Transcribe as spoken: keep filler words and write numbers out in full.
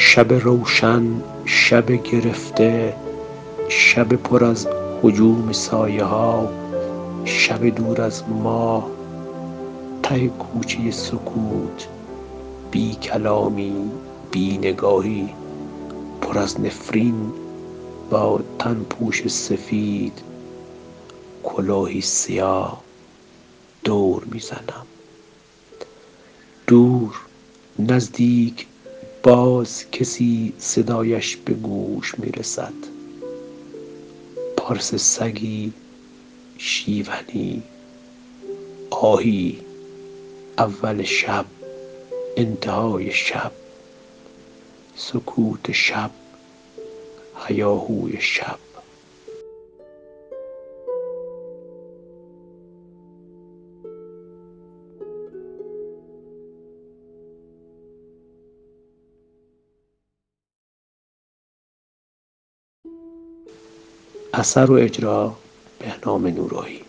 شب روشن، شب گرفته، شب پر از هجوم سایه ها، شب دور از ماه، ته کوچه سکوت، بی کلامی، بی نگاهی، پر از نفرین، با تن پوش سفید، کلاهی سیاه دور میزنم. دور، نزدیک، باز کسی صدایش به گوش میرسد. پارس سگی، شیونی، آهی، اول شب، انتهای شب، سکوت شب، هیاهوی شب. اثر و اجرا: بهنام نورایی.